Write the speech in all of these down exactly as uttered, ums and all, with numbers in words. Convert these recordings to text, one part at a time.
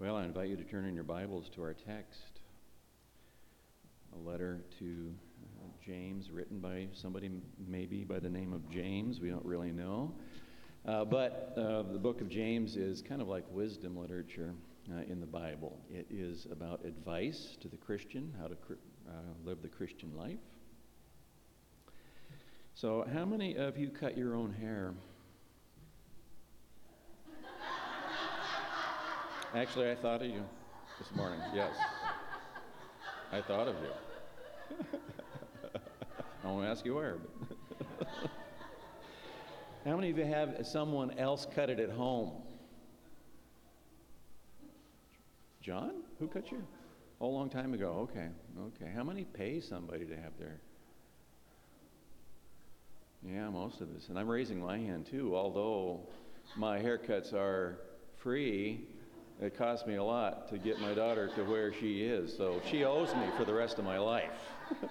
Well, I invite you to turn in your Bibles to our text, a letter to uh, James, written by somebody maybe by the name of James. We don't really know. Uh, but uh, the book of James is kind of like wisdom literature uh, in the Bible. It is about advice to the Christian, how to cr- uh, live the Christian life. So how many of you cut your own hair? Actually, I thought of you this morning. Yes. I thought of you. I won't ask you where. But how many of you have someone else cut it at home? John? Who cut you? Oh, a long time ago. Okay. Okay. How many pay somebody to have their... Yeah, most of us. And I'm raising my hand too. Although my haircuts are free, it cost me a lot to get my daughter to where she is. So she owes me for the rest of my life.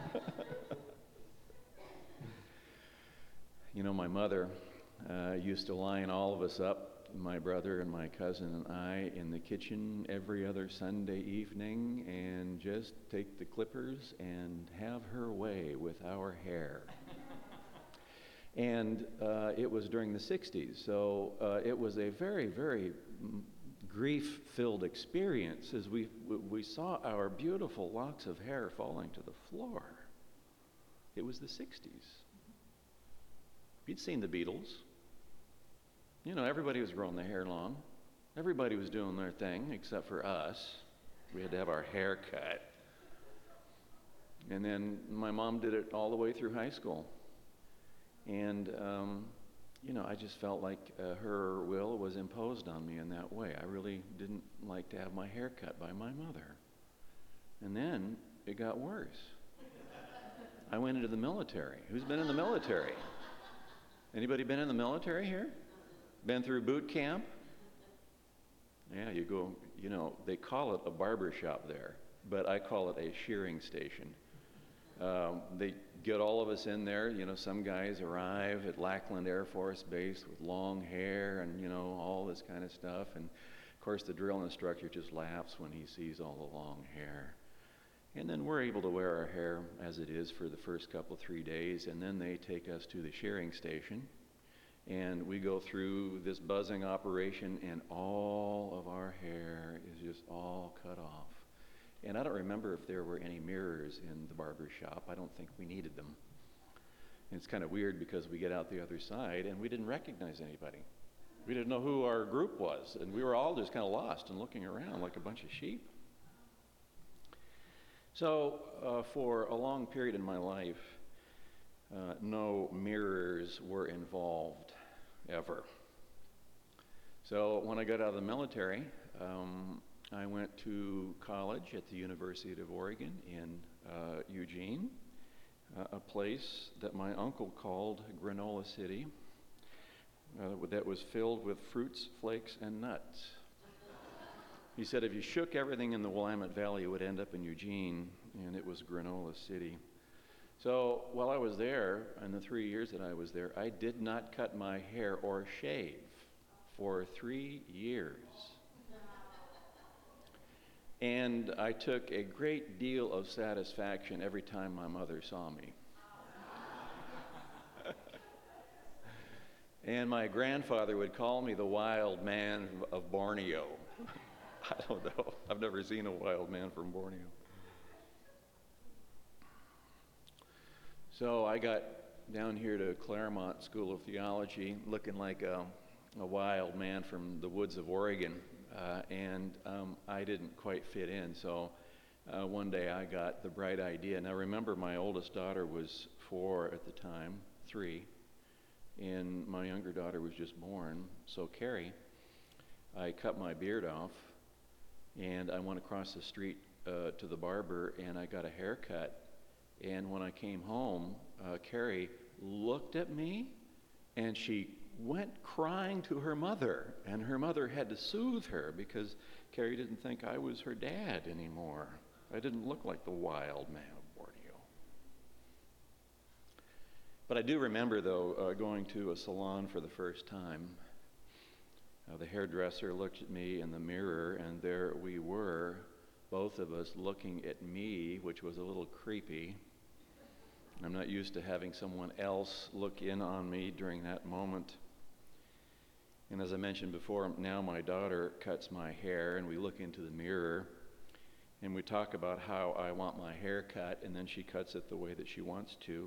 You know, my mother uh, used to line all of us up, my brother and my cousin and I, in the kitchen every other Sunday evening and just take the clippers and have her way with our hair. And uh, it was during the sixties, so uh, it was a very, very grief-filled experience as we we saw our beautiful locks of hair falling to the floor. It was the sixties. You'd seen the Beatles. You know, everybody was growing their hair long. Everybody was doing their thing except for us. We had to have our hair cut. And then my mom did it all the way through high school. And, um, you know, I just felt like uh, her will was imposed on me in that way. I really didn't like to have my hair cut by my mother. And then it got worse. I went into the military. Who's been in the military? Anybody been in the military here? Been through boot camp? Yeah, you go, you know, they call it a barber shop there, but I call it a shearing station. Um, they get all of us in there. You know, some guys arrive at Lackland Air Force Base with long hair and, you know, all this kind of stuff. And, of course, the drill instructor just laughs when he sees all the long hair. And then we're able to wear our hair as it is for the first couple, three days. And then they take us to the shearing station. And we go through this buzzing operation, and all of our hair is just all cut off. And I don't remember if there were any mirrors in the barber shop. I don't think we needed them. And it's kind of weird because we get out the other side and we didn't recognize anybody. We didn't know who our group was, and we were all just kind of lost and looking around like a bunch of sheep. So uh, for a long period in my life, uh, no mirrors were involved ever. So when I got out of the military, um, I went to college at the University of Oregon in uh, Eugene, uh, a place that my uncle called Granola City, uh, that was filled with fruits, flakes, and nuts. He said if you shook everything in the Willamette Valley, it would end up in Eugene, and it was Granola City. So while I was there, in the three years that I was there, I did not cut my hair or shave for three years. And I took a great deal of satisfaction every time my mother saw me. And my grandfather would call me the wild man of Borneo. I don't know. I've never seen a wild man from Borneo. So I got down here to Claremont School of Theology looking like a, a wild man from the woods of Oregon. Uh, and um, I didn't quite fit in, so uh, one day I got the bright idea. Now remember, my oldest daughter was four at the time, three, and my younger daughter was just born. So Carrie, I cut my beard off, and I went across the street uh, to the barber, and I got a haircut. And when I came home, uh, Carrie looked at me, and she went crying to her mother, and her mother had to soothe her because Carrie didn't think I was her dad anymore. I didn't look like the wild man of Borneo. But I do remember, though, uh, going to a salon for the first time. Uh, the hairdresser looked at me in the mirror, and there we were, both of us looking at me, which was a little creepy. I'm not used to having someone else look in on me during that moment. And as I mentioned before, now my daughter cuts my hair, and we look into the mirror, and we talk about how I want my hair cut, and then she cuts it the way that she wants to.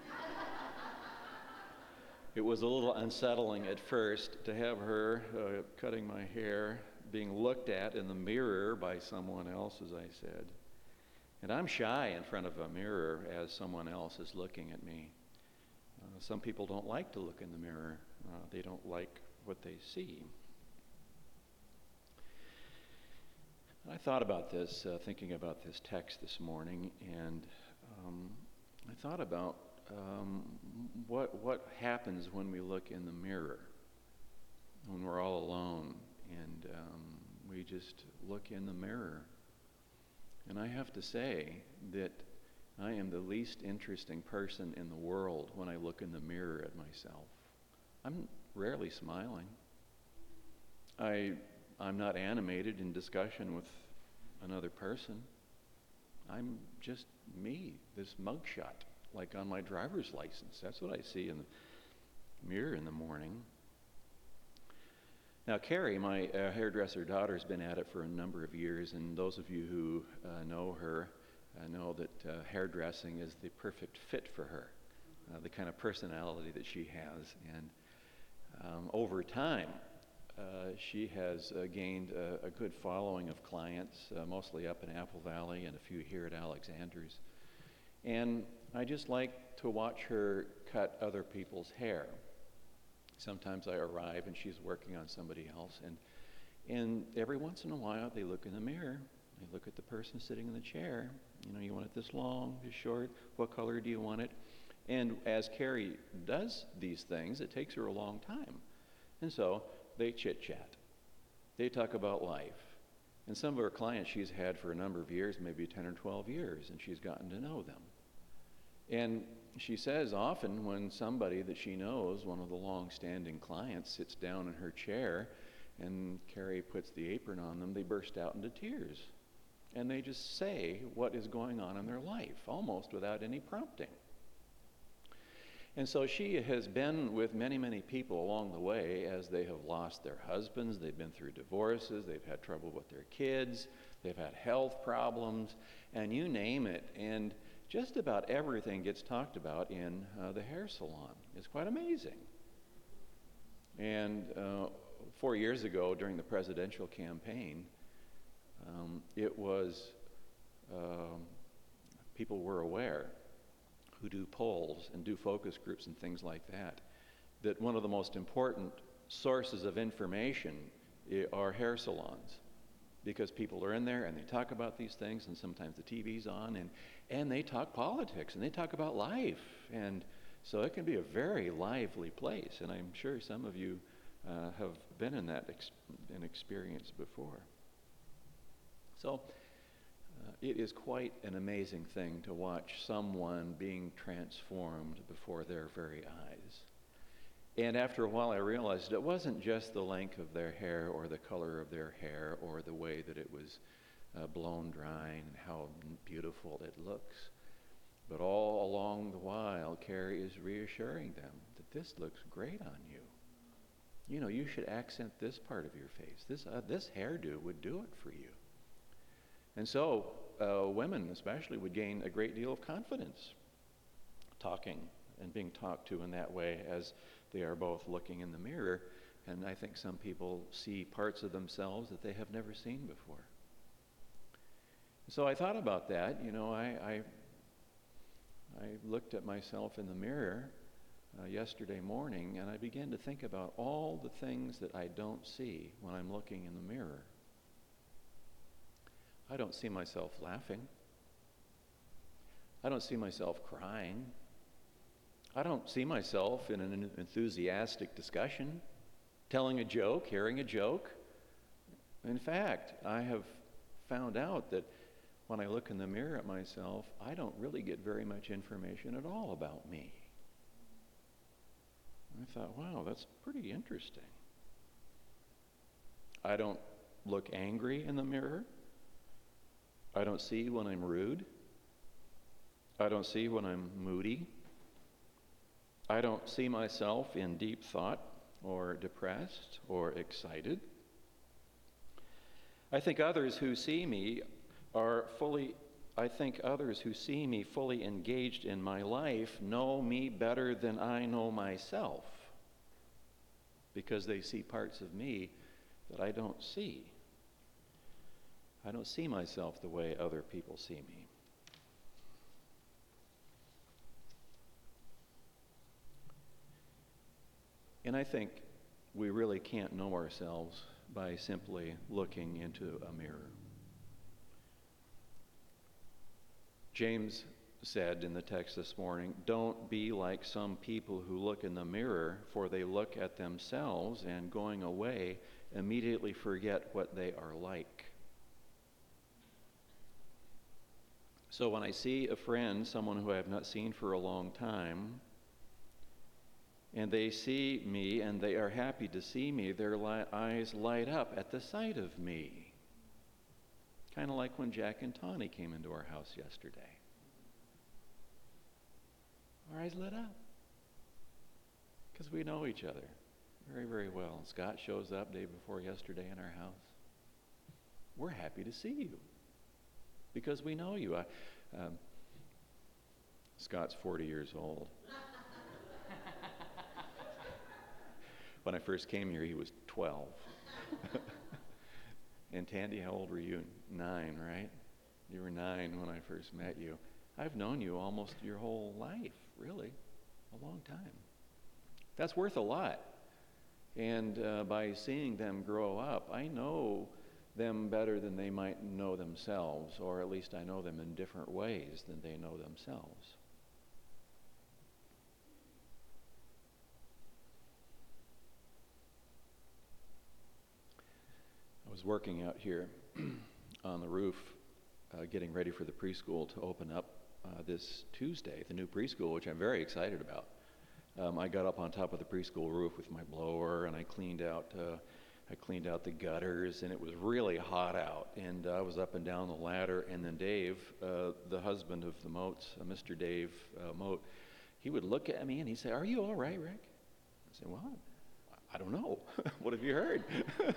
It was a little unsettling at first to have her uh, cutting my hair, being looked at in the mirror by someone else, as I said. And I'm shy in front of a mirror as someone else is looking at me. Uh, some people don't like to look in the mirror. Uh, they don't like what they see. I thought about this, uh, thinking about this text this morning, and um, I thought about um, what what happens when we look in the mirror, when we're all alone, and um, we just look in the mirror. And I have to say that I am the least interesting person in the world when I look in the mirror at myself. I'm rarely smiling. I, I'm not animated in discussion with another person. I'm just me, this mugshot, like on my driver's license. That's what I see in the mirror in the morning. Now, Carrie, my uh, hairdresser daughter, has been at it for a number of years, and those of you who uh, know her uh, know that uh, hairdressing is the perfect fit for her, uh, the kind of personality that she has. And um, over time, uh, she has uh, gained a, a good following of clients, uh, mostly up in Apple Valley and a few here at Alexander's. And I just like to watch her cut other people's hair. Sometimes I arrive and she's working on somebody else, and and every once in a while they look in the mirror. They look at the person sitting in the chair. You know, you want it this long, this short? What color do you want it? And as Carrie does these things, it takes her a long time. And so they chit-chat. They talk about life. And some of her clients she's had for a number of years, maybe ten or twelve years, and she's gotten to know them. And she says often when somebody that she knows, one of the long-standing clients, sits down in her chair and Carrie puts the apron on them, they burst out into tears. And they just say what is going on in their life, almost without any prompting. And so she has been with many, many people along the way as they have lost their husbands, they've been through divorces, they've had trouble with their kids, they've had health problems, and you name it. And just about everything gets talked about in uh, the hair salon. It's quite amazing. And uh, four years ago, during the presidential campaign, um, it was, um, people were aware, who do polls and do focus groups and things like that, that one of the most important sources of information are hair salons. Because people are in there and they talk about these things, and sometimes the T V's on, and, and they talk politics and they talk about life. And so it can be a very lively place, and I'm sure some of you uh, have been in that ex- an experience before. So uh, it is quite an amazing thing to watch someone being transformed before their very eyes. And after a while I realized it wasn't just the length of their hair or the color of their hair or the way that it was uh, blown dry and how beautiful it looks. But all along the while, Carrie is reassuring them that this looks great on you. You know, you should accent this part of your face. This, uh, this hairdo would do it for you. And so uh, women especially would gain a great deal of confidence talking and being talked to in that way as they are both looking in the mirror. And I think some people see parts of themselves that they have never seen before. So I thought about that. You know, I I, I looked at myself in the mirror uh, yesterday morning, and I began to think about all the things that I don't see when I'm looking in the mirror. I don't see myself laughing. I don't see myself crying. I don't see myself in an enthusiastic discussion, telling a joke, hearing a joke. In fact, I have found out that when I look in the mirror at myself, I don't really get very much information at all about me. I thought, wow, that's pretty interesting. I don't look angry in the mirror. I don't see when I'm rude. I don't see when I'm moody. I don't see myself in deep thought or depressed or excited. I think others who see me are fully, I think others who see me fully engaged in my life know me better than I know myself, because they see parts of me that I don't see. I don't see myself the way other people see me. And I think we really can't know ourselves by simply looking into a mirror. James said in the text this morning, "Don't be like some people who look in the mirror, for they look at themselves and going away immediately forget what they are like." So when I see a friend, someone who I have not seen for a long time, and they see me and they are happy to see me, their li- eyes light up at the sight of me. Kind of like when Jack and Tawny came into our house yesterday. Our eyes lit up because we know each other very, very well. Scott shows up day before yesterday in our house. We're happy to see you because we know you. I, um, Scott's forty years old. When I first came here, he was twelve. And Tandy, how old were you? Nine, right? You were nine when I first met you. I've known you almost your whole life, really, a long time. That's worth a lot. And uh, by seeing them grow up, I know them better than they might know themselves, or at least I know them in different ways than they know themselves. I was working out here on the roof, uh, getting ready for the preschool to open up uh, this Tuesday, the new preschool, which I'm very excited about. Um, I got up on top of the preschool roof with my blower, and I cleaned out, uh, I cleaned out the gutters, and it was really hot out. And uh, I was up and down the ladder, and then Dave, uh, the husband of the Moats, uh, Mister Dave uh, Moat, he would look at me and he'd say, "Are you all right, Rick?" I said, "What? I don't know." "What have you heard?"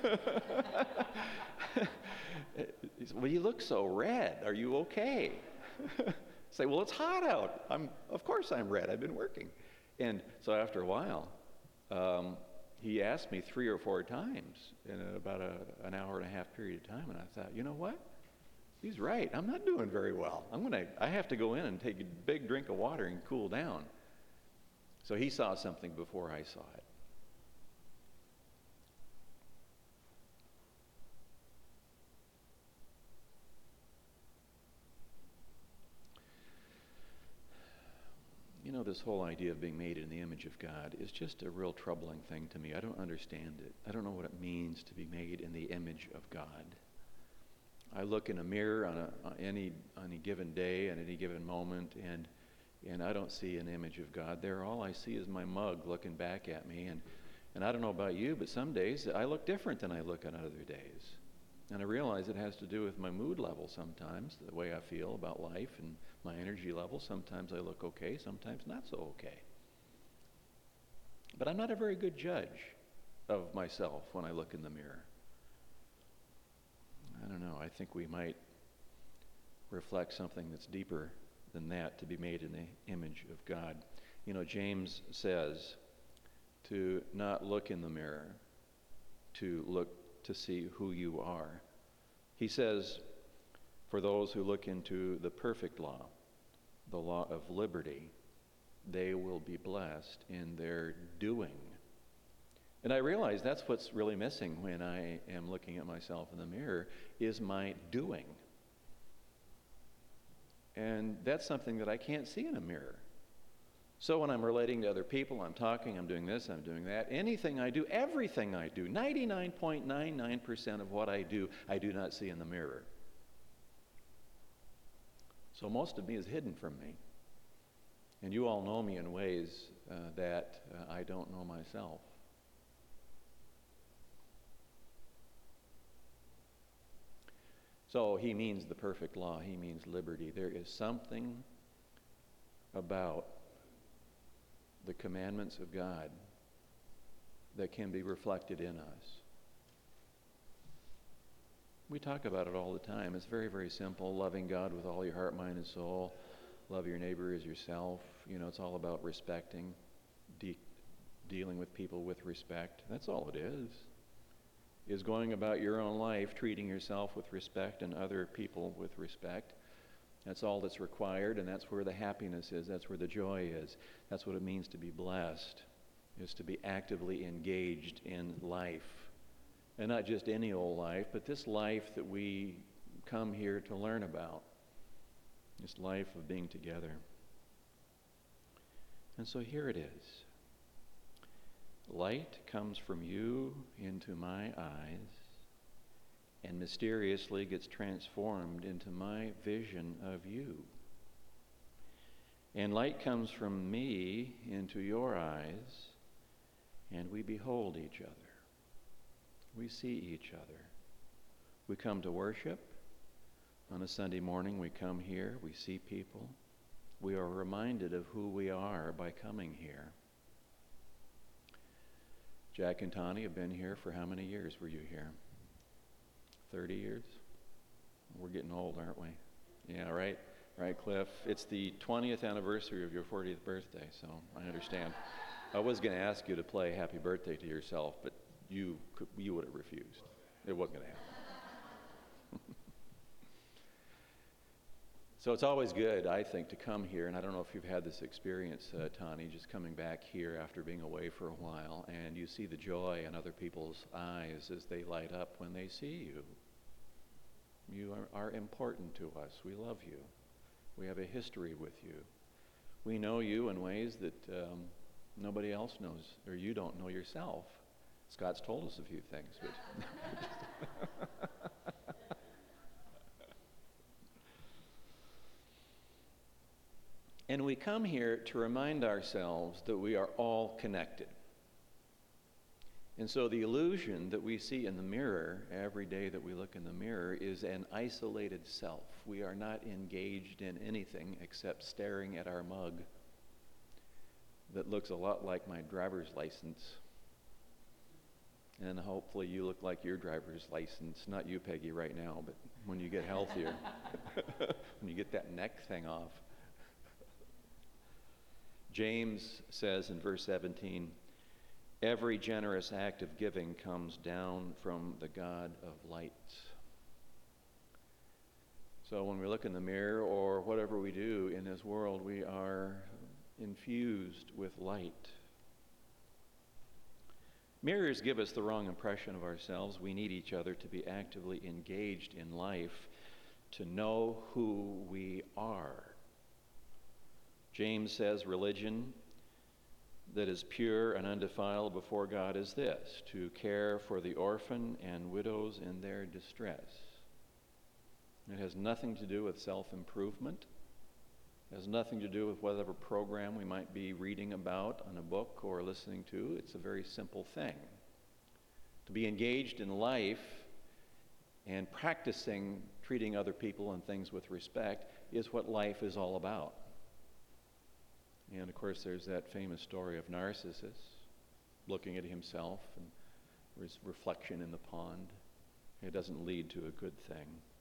He said, "Well, you look so red. Are you okay?" I say, "Well, it's hot out. I'm, of course I'm red. I've been working." And so after a while, um, he asked me three or four times in about a, an hour and a half period of time, and I thought, you know what? He's right. I'm not doing very well. I'm gonna. I have to go in and take a big drink of water and cool down. So he saw something before I saw it. You know, this whole idea of being made in the image of God is just a real troubling thing to me. I don't understand it. I don't know what it means to be made in the image of God. I look in a mirror on, a, on any on any given day, at any given moment, and and I don't see an image of God there. All I see is my mug looking back at me. And, and I don't know about you, but some days I look different than I look on other days. And I realize it has to do with my mood level sometimes, the way I feel about life and my energy level. Sometimes I look okay, sometimes not so okay. But I'm not a very good judge of myself when I look in the mirror. I don't know, I think we might reflect something that's deeper than that, to be made in the image of God. You know, James says to not look in the mirror, to look to see who you are. He says, for those who look into the perfect law, the law of liberty, they will be blessed in their doing. And I realize that's what's really missing when I am looking at myself in the mirror, is my doing. And that's something that I can't see in a mirror. So when I'm relating to other people, I'm talking, I'm doing this, I'm doing that, anything I do, everything I do, ninety-nine point nine nine percent of what I do, I do not see in the mirror. So most of me is hidden from me. And you all know me in ways uh, that uh, I don't know myself. So he means the perfect law. He means liberty. There is something about the commandments of God that can be reflected in us. We talk about it all the time. It's very, very simple. Loving God with all your heart, mind, and soul. Love your neighbor as yourself. You know, it's all about respecting, de- dealing with people with respect. That's all it is. Is going about your own life, treating yourself with respect and other people with respect. That's all that's required, and that's where the happiness is. That's where the joy is. That's what it means to be blessed, is to be actively engaged in life. And not just any old life, but this life that we come here to learn about. This life of being together. And so here it is. Light comes from you into my eyes and mysteriously gets transformed into my vision of you. And light comes from me into your eyes, and we behold each other. We see each other. We come to worship. On a Sunday morning, we come here. We see people. We are reminded of who we are by coming here. Jack and Tani have been here for how many years were you here? thirty years? We're getting old, aren't we? Yeah, right? Right, Cliff? It's the twentieth anniversary of your fortieth birthday, so I understand. I was going to ask you to play Happy Birthday to yourself, but you could, you would have refused. It wasn't going to happen. So it's always good, I think, to come here, and I don't know if you've had this experience, uh, Tani, just coming back here after being away for a while, and you see the joy in other people's eyes as they light up when they see you. You are, are important to us. We love you. We have a history with you. We know you in ways that um, nobody else knows, or you don't know yourself. Scott's told us a few things, but and we come here to remind ourselves that we are all connected. And so the illusion that we see in the mirror every day that we look in the mirror is an isolated self. We are not engaged in anything except staring at our mug that looks a lot like my driver's license. And hopefully you look like your driver's license. Not you, Peggy, right now, but when you get healthier. When you get that neck thing off. James says in verse seventeen, every generous act of giving comes down from the God of light. So when we look in the mirror or whatever we do in this world, we are infused with light. Mirrors give us the wrong impression of ourselves. We need each other to be actively engaged in life, to know who we are. James says religion that is pure and undefiled before God is this, to care for the orphan and widows in their distress. It has nothing to do with self-improvement. It has nothing to do with whatever program we might be reading about on a book or listening to. It's a very simple thing. To be engaged in life and practicing treating other people and things with respect is what life is all about. And of course there's that famous story of Narcissus looking at himself and his reflection in the pond. It doesn't lead to a good thing.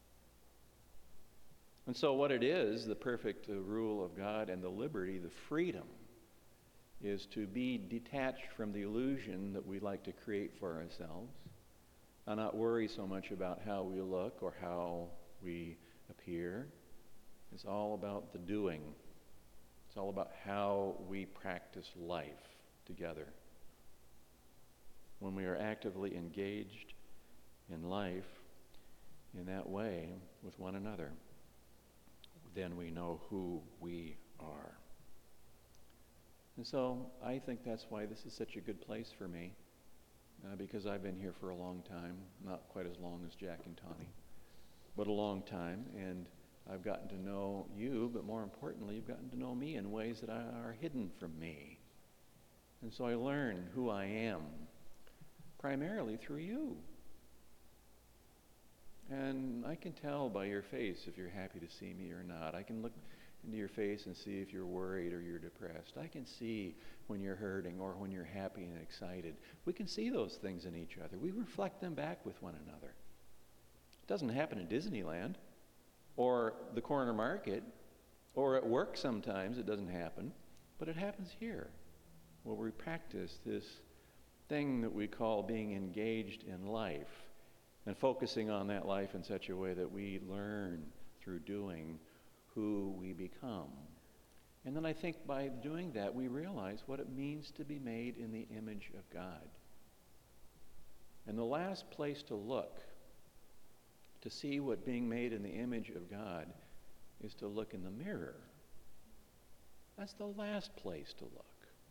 And so what it is, the perfect uh, rule of God and the liberty, the freedom, is to be detached from the illusion that we like to create for ourselves, and not worry so much about how we look or how we appear. It's all about the doing. It's all about how we practice life together. When we are actively engaged in life in that way with one another, then we know who we are. And so I think that's why this is such a good place for me, uh, because I've been here for a long time, not quite as long as Jack and Tani, but a long time, and I've gotten to know you, but more importantly, you've gotten to know me in ways that are hidden from me. And so I learn who I am primarily through you. And I can tell by your face if you're happy to see me or not. I can look into your face and see if you're worried or you're depressed. I can see when you're hurting or when you're happy and excited. We can see those things in each other. We reflect them back with one another. It doesn't happen in Disneyland or the corner market or at work sometimes. It doesn't happen. But it happens here where we practice this thing that we call being engaged in life and focusing on that life in such a way that we learn through doing who we become. And then I think by doing that, we realize what it means to be made in the image of God. And the last place to look to see what being made in the image of God is to look in the mirror. That's the last place to look.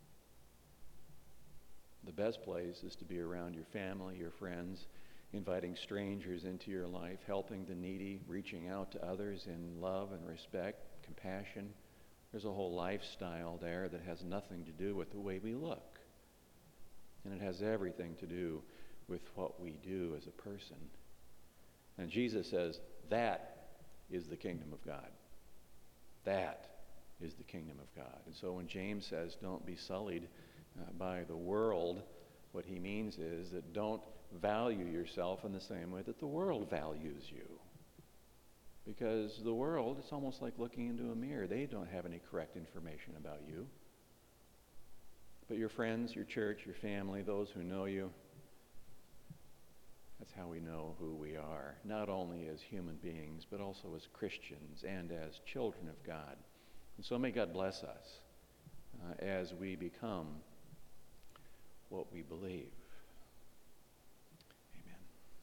The best place is to be around your family, your friends, inviting strangers into your life, helping the needy, reaching out to others in love and respect, compassion. There's a whole lifestyle there that has nothing to do with the way we look. And it has everything to do with what we do as a person. And Jesus says, that is the kingdom of God. That is the kingdom of God. And so when James says, don't be sullied uh, by the world, what he means is that don't value yourself in the same way that the world values you. Because the world, it's almost like looking into a mirror. They don't have any correct information about you. But your friends, your church, your family, those who know you, that's how we know who we are, not only as human beings, but also as Christians and as children of God. And so may God bless us uh, as we become what we believe. Amen.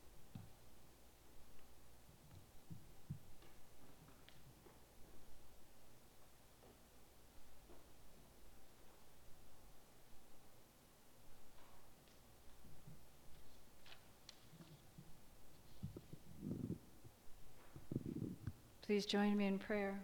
Please join me in prayer.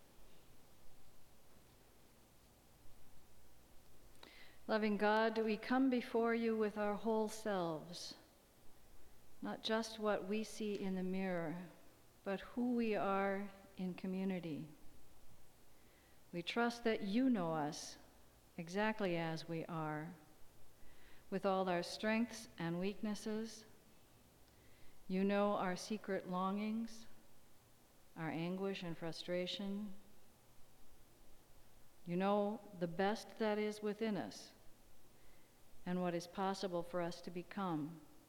Loving God, we come before you with our whole selves, not just what we see in the mirror, but who we are in community. We trust that you know us exactly as we are, with all our strengths and weaknesses. You know our secret longings, our anguish and frustration. You know the best that is within us and what is possible for us to become.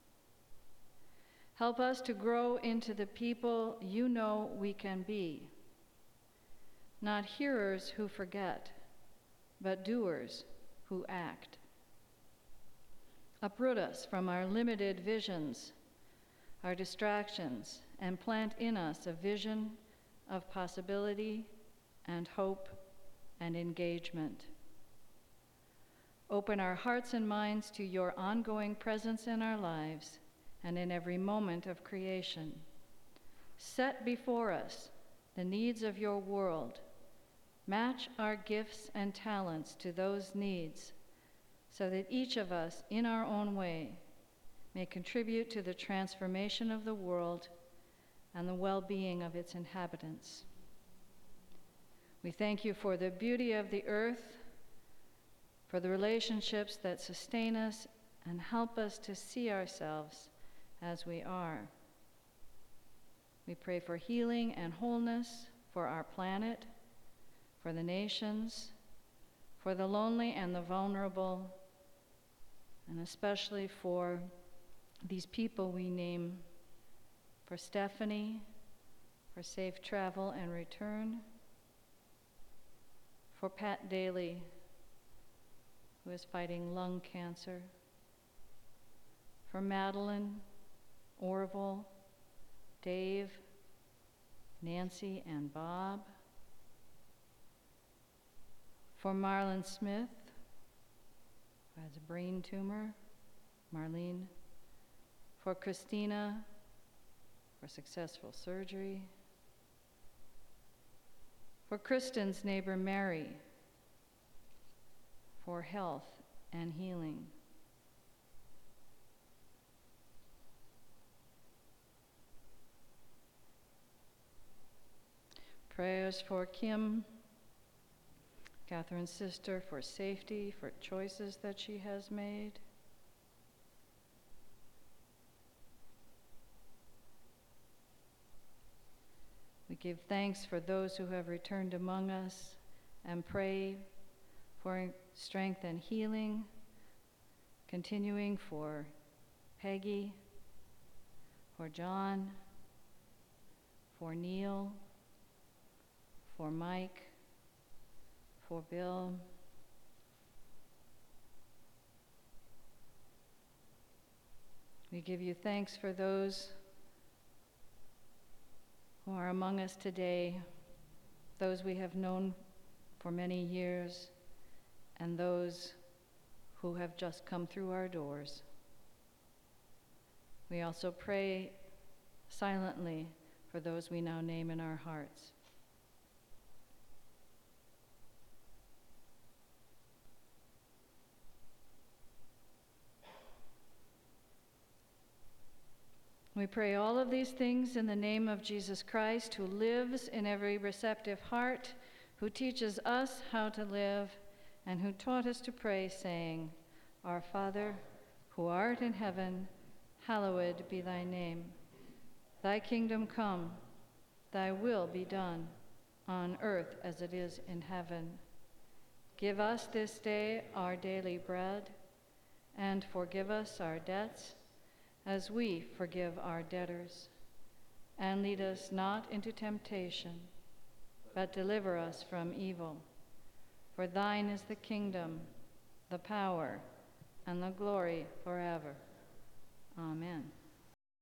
Help us to grow into the people you know we can be, not hearers who forget, but doers who act. Uproot us from our limited visions, our distractions, and plant in us a vision of possibility and hope and engagement. Open our hearts and minds to your ongoing presence in our lives and in every moment of creation. Set before us the needs of your world. Match our gifts and talents to those needs so that each of us, in our own way, may contribute to the transformation of the world and the well-being of its inhabitants. We thank you for the beauty of the earth, for the relationships that sustain us and help us to see ourselves as we are. We pray for healing and wholeness for our planet, for the nations, for the lonely and the vulnerable, and especially for these people we name, for Stephanie, for safe travel and return, for Pat Daly, who is fighting lung cancer, for Madeline, Orville, Dave, Nancy, and Bob, for Marlon Smith, who has a brain tumor, Marlene, for Christina, for successful surgery, for Kristen's neighbor Mary, for health and healing. prayers for Kim, Catherine's sister, for safety, for choices that she has made. We give thanks for those who have returned among us and pray for strength and healing, continuing for Peggy, for John, for Neil, for Mike, for Bill. We give you thanks for those who are among us today, those we have known for many years, and those who have just come through our doors. We also pray silently for those we now name in our hearts. We pray all of these things in the name of Jesus Christ, who lives in every receptive heart, who teaches us how to live, and who taught us to pray, saying, Our Father, who art in heaven, hallowed be thy name. Thy kingdom come, thy will be done, on earth as it is in heaven. Give us this day our daily bread, and forgive us our debts, as we forgive our debtors. And lead us not into temptation, but deliver us from evil. For thine is the kingdom, the power, and the glory forever. Amen.